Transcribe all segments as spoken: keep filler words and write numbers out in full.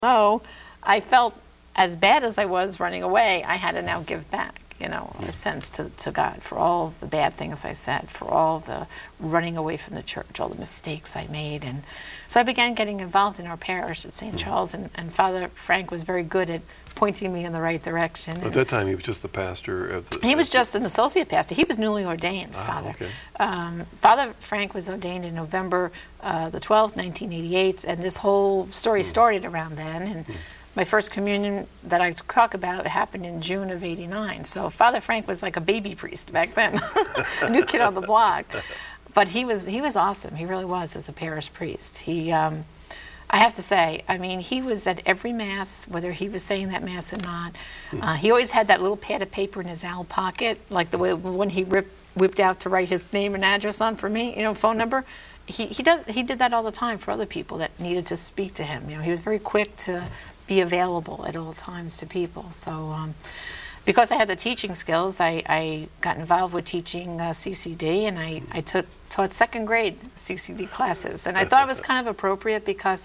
Oh, I felt as bad as I was running away, I had to now give back, you know, in a sense to, to God for all the bad things I said, for all the running away from the church, all the mistakes I made. And so I began getting involved in our parish at Saint Charles, and, and Father Frank was very good at pointing me in the right direction. At that time, he was just the pastor of the... He was just an associate pastor. He was newly ordained, ah, Father. Okay. Um, Father Frank was ordained in November uh, the twelfth, nineteen eighty-eight, and this whole story mm. started around then. And mm. my first communion that I talk about happened in June of eighty-nine. So Father Frank was like a baby priest back then, a new kid on the block. But he was he was awesome. He really was as a parish priest. He... Um, I have to say, I mean, he was at every Mass, whether he was saying that Mass or not. Uh, he always had that little pad of paper in his owl pocket, like the way when he ripped, whipped out to write his name and address on for me, you know, phone number. He he does he did that all the time for other people that needed to speak to him. You know, he was very quick to be available at all times to people. So um, because I had the teaching skills, I, I got involved with teaching uh, C C D, and I, I took taught second grade C C D classes. And I thought it was kind of appropriate because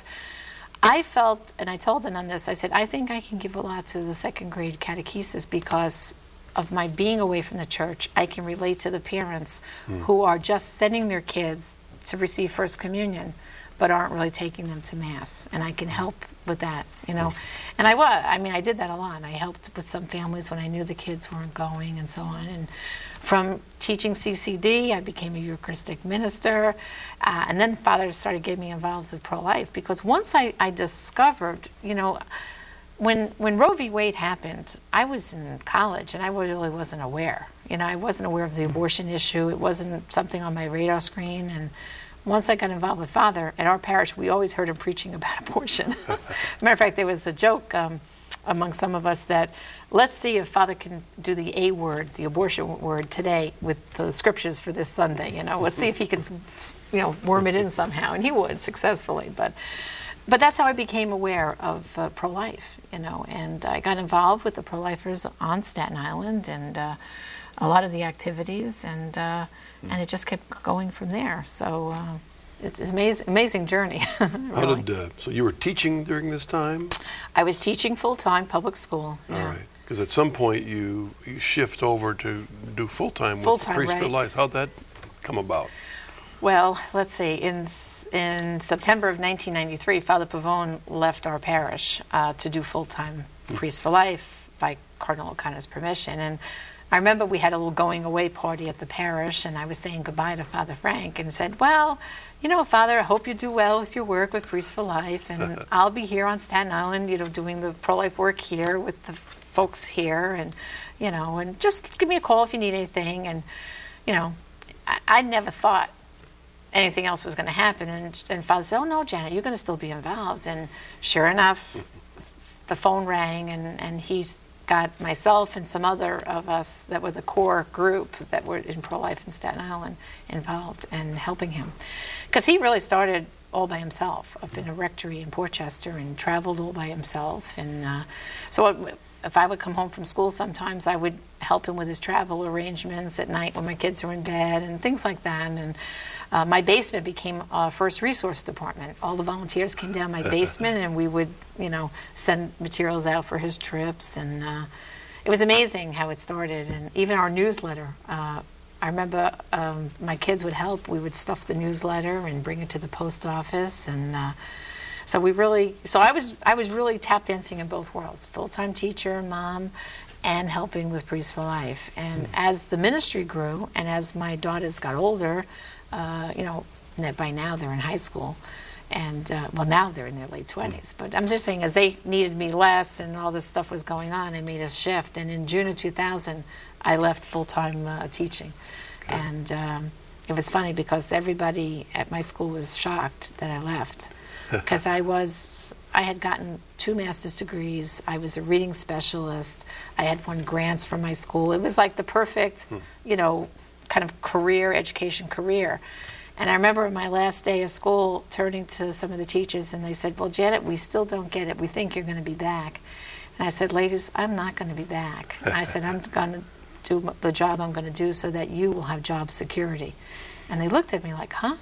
I felt, and I told the nun this, I said, I think I can give a lot to the second grade catechesis because of my being away from the church. I can relate to the parents mm. who are just sending their kids to receive First Communion, but aren't really taking them to Mass. And I can help with that, you know. And I was, I mean, I did that a lot. I helped with some families when I knew the kids weren't going and so on. And from teaching C C D, I became a Eucharistic minister. Uh, and then Father started getting me involved with pro-life because once I, I discovered, you know, when when Roe v. Wade happened, I was in college and I really wasn't aware. You know, I wasn't aware of the abortion issue. It wasn't something on my radar screen. And once I got involved with Father, at our parish, we always heard him preaching about abortion. Matter of fact, there was a joke um, among some of us that let's see if Father can do the A word, the abortion word, today with the scriptures for this Sunday. You know, let's see if he can, you know, worm it in somehow, and he would successfully. But, but that's how I became aware of uh, pro-life. You know, and I got involved with the pro-lifers on Staten Island and uh, a lot of the activities, and uh, and it just kept going from there. So uh, it's an amazing, amazing journey. Really. How did uh, so you were teaching during this time? I was teaching full time public school. Yeah. All right, because at some point you, you shift over to do full time with Full-time, Priest for right. Life. How'd that come about? Well, let's see. In in September of nineteen ninety-three, Father Pavone left our parish uh, to do full time mm. Priest for Life by Cardinal O'Connor's permission. And I remember we had a little going away party at the parish, and I was saying goodbye to Father Frank and said, well, you know, Father, I hope you do well with your work with Priest for Life, and I'll be here on Staten Island, you know, doing the pro-life work here with the folks here, and, you know, and just give me a call if you need anything. And, you know, I, I never thought anything else was going to happen. And, and Father said, oh, no, Janet, you're going to still be involved. And sure enough, the phone rang, and, and he's got myself and some other of us that were the core group that were in pro-life in Staten Island involved and helping him. Because he really started all by himself up in a rectory in Portchester and traveled all by himself. And uh, so it, if I would come home from school sometimes, I would help him with his travel arrangements at night when my kids were in bed and things like that. And uh, my basement became a first resource department. All the volunteers came down my basement, and we would, you know, send materials out for his trips. And uh, it was amazing how it started. And even our newsletter, uh, I remember um, my kids would help. We would stuff the newsletter and bring it to the post office. And uh, so we really, so I was, I was really tap dancing in both worlds, full-time teacher, mom, and helping with Priest for Life. And mm. as the ministry grew, and as my daughters got older, uh, you know, by now they're in high school, and uh, well, now they're in their late twenties. But I'm just saying, as they needed me less, and all this stuff was going on, I made a shift. And in June of two thousand, I left full-time uh, teaching, okay. and um, it was funny because everybody at my school was shocked that I left, because I was. I had gotten two master's degrees. I was a reading specialist. I had won grants from my school. It was like the perfect, hmm. you know, kind of career, education career. And I remember my last day of school turning to some of the teachers, and they said, well, Janet, we still don't get it. We think you're going to be back. And I said, ladies, I'm not going to be back. I said, I'm going to do the job I'm going to do so that you will have job security. And they looked at me like, huh?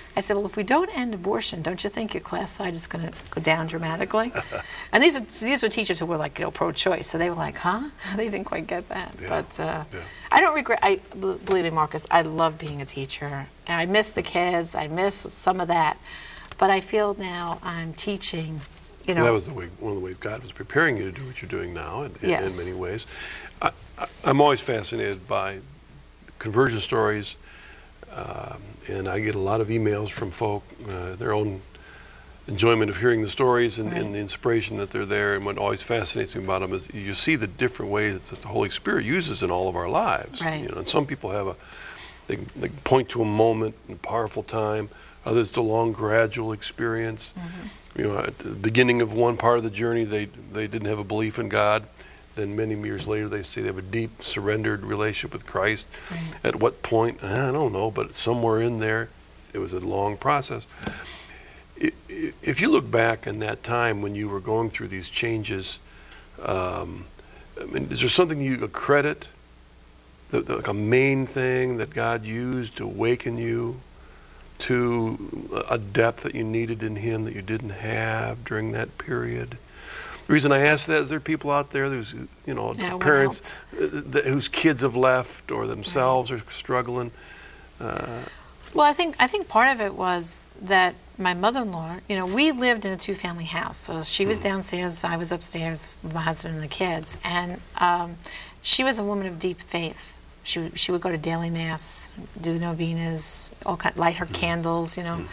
I said, well, if we don't end abortion, don't you think your class size is going to go down dramatically? And these are, these were teachers who were like, you know, pro-choice. So they were like, huh? They didn't quite get that. Yeah. But uh, Yeah. I don't regret, I, b- believe me, Marcus, I love being a teacher. And I miss the kids. I miss some of that. But I feel now I'm teaching, you know. That was the way, one of the ways God was preparing you to do what you're doing now in, in, Yes. in many ways. I, I, I'm always fascinated by conversion stories, um, and I get a lot of emails from folk, uh, their own enjoyment of hearing the stories and, Right. and the inspiration that they're there. And what always fascinates me about them is you see the different ways that the Holy Spirit uses in all of our lives. Right. You know, and some people have a, they, they point to a moment, a powerful time. Others, it's a long, gradual experience. Mm-hmm. You know, at the beginning of one part of the journey, they they didn't have a belief in God. Then many years later, they say they have a deep, surrendered relationship with Christ. Right. At what point? I don't know, but somewhere in there, it was a long process. I- i- If you look back in that time when you were going through these changes, um, I mean, is there something you credit, the, the, like a main thing that God used to awaken you to a depth that you needed in Him that you didn't have during that period? The reason I ask that is there are people out there who's, you know, Yeah, what parents uh, th- whose kids have left or themselves are struggling. Uh, Well, I think I think part of it was that my mother-in-law, you know, we lived in a two-family house. So she was downstairs, I was upstairs with my husband and the kids. And um, she was a woman of deep faith. She would, she would go to daily mass, do novenas, all kind, light her candles, you know,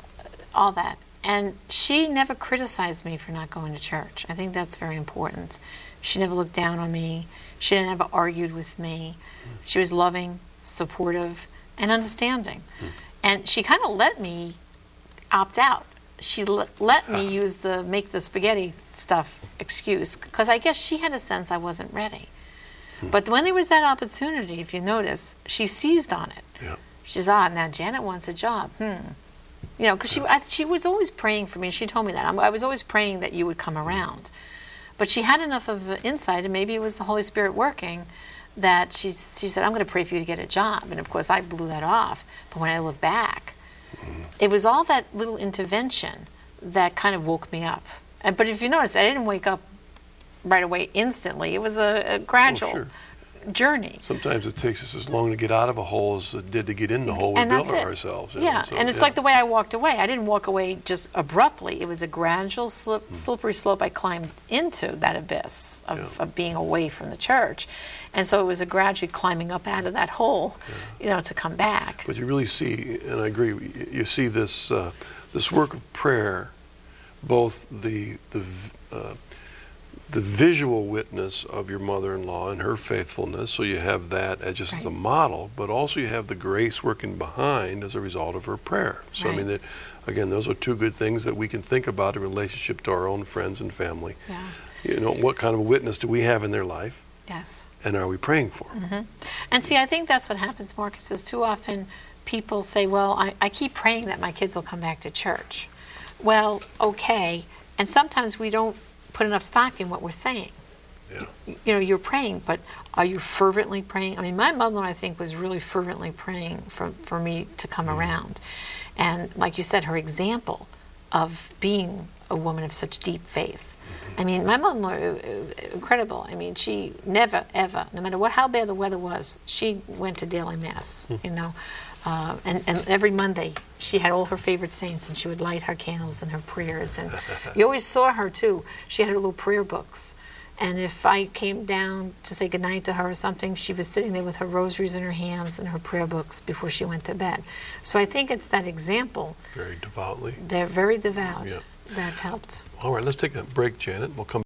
all that. And she never criticized me for not going to church. I think that's very important. She never looked down on me. She never argued with me. She was loving, supportive, and understanding. And she kind of let me opt out. She l- let me use the make the spaghetti stuff excuse, because I guess she had a sense I wasn't ready. But when there was that opportunity, if you notice, she seized on it. yeah. She's, ah, now Janet wants a job. Hmm. You know, because she, I, she was always praying for me. She told me that. I'm, I was always praying that you would come around. But she had enough of an insight, and maybe it was the Holy Spirit working, that she, she said, I'm going to pray for you to get a job. And of course, I blew that off. But when I look back, it was all that little intervention that kind of woke me up. And, but if you notice, I didn't wake up right away instantly. It was a, a gradual Oh, sure. journey. Sometimes it takes us as long to get out of a hole as it did to get in the hole we And built that's it. ourselves. you know, Yeah, so, and it's yeah. like the way I walked away. I didn't walk away just abruptly. It was a gradual, slip, slippery slope I climbed into that abyss of, Yeah. of being away from the church. And so it was a gradual climbing up out of that hole, you know, to come back. But you really see, and I agree, you- you see this uh, this work of prayer, both the the v- uh, the visual witness of your mother-in-law and her faithfulness, so you have that as just Right. the model, but also you have the grace working behind as a result of her prayer. So I mean, Right. that, again, those are two good things that we can think about in relationship to our own friends and family. Yeah. You know, what kind of a witness do we have in their life, Yes. and are we praying for? And see, I think that's what happens, Marcus, is too often people say, well, I, I keep praying that my kids will come back to church. Well, okay. And sometimes we don't put enough stock in what we're saying. Yeah. You know, you're praying, but are you fervently praying? I mean, my mother, I think, was really fervently praying for, for me to come around. And like you said, her example of being a woman of such deep faith. I mean, my mother-in-law, uh, incredible. I mean, she never, ever, no matter what, how bad the weather was, she went to daily mass, you know. Uh, and, and every Monday, she had all her favorite saints, and she would light her candles and her prayers. And you always saw her, too. She had her little prayer books. And if I came down to say goodnight to her or something, she was sitting there with her rosaries in her hands and her prayer books before she went to bed. So I think it's that example. Very devoutly. They're very devout. Yeah. That helped. All right, let's take a break, Janet. We'll come